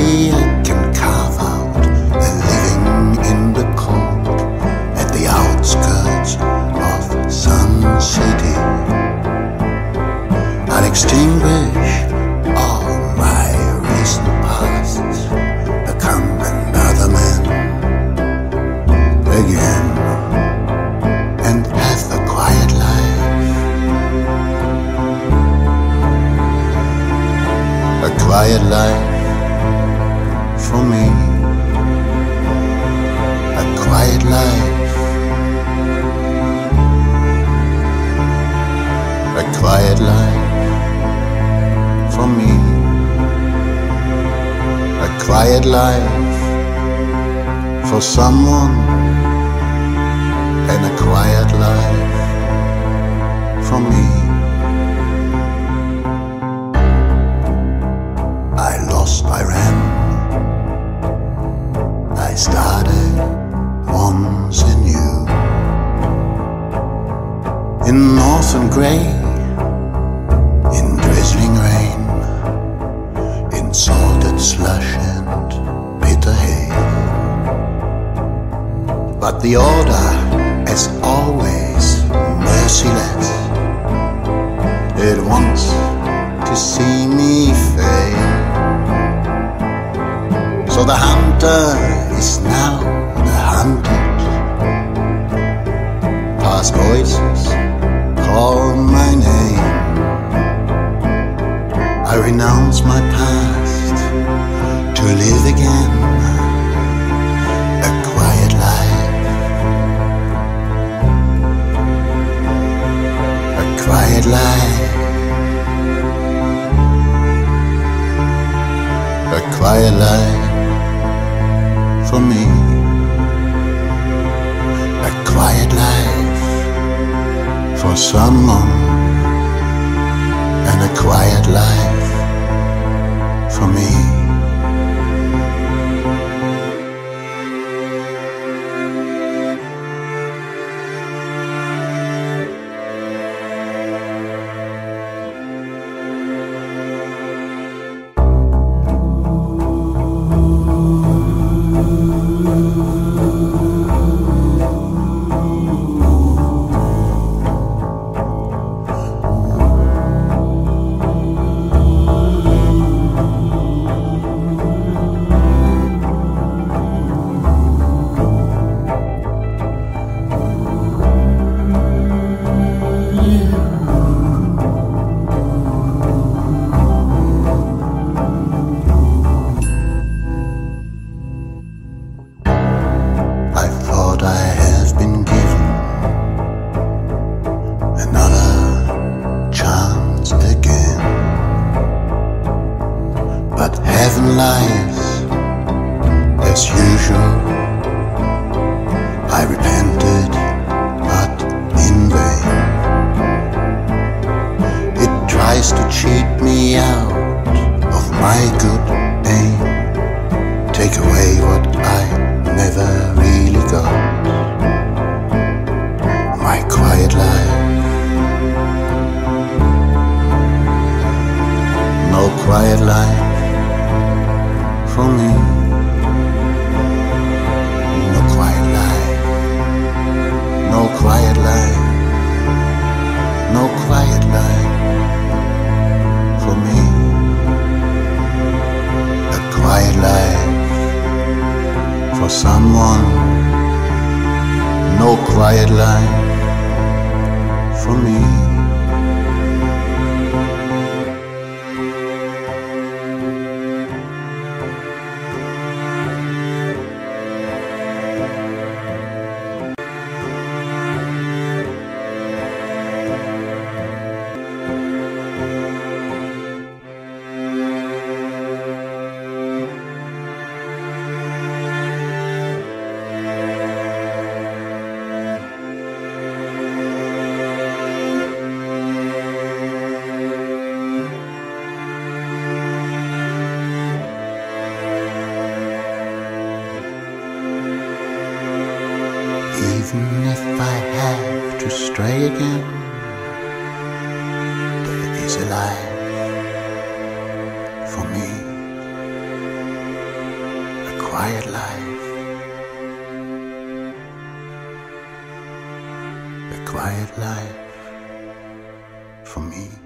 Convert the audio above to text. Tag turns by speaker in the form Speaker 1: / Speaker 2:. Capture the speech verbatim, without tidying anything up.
Speaker 1: Maybe I can carve out a living in the cold at the outskirts of Sun City. I'll extinguish all my recent pasts, become another man again, and have a quiet life. A quiet life for me. A quiet life. A quiet life for me. A quiet life for someone, and a quiet life for me. I lost, I ran, I started once anew. In northern grey, in drizzling rain, in salted slush and bitter hail. But the order, as always, merciless. It wants to see me fail. So the hunter is now the hunted. Past voices call my name. I renounce my past to live again. A quiet life. A quiet life. A quiet life for me. A quiet life for someone, and a quiet life for me. Lives as usual. I repented, but in vain. It tries to cheat me out of my good aim, take away what I never really got. My quiet life. No quiet life for me. No quiet life. No quiet life. No quiet life for me. A quiet life for someone. No quiet life for me. quiet life, a quiet life for me.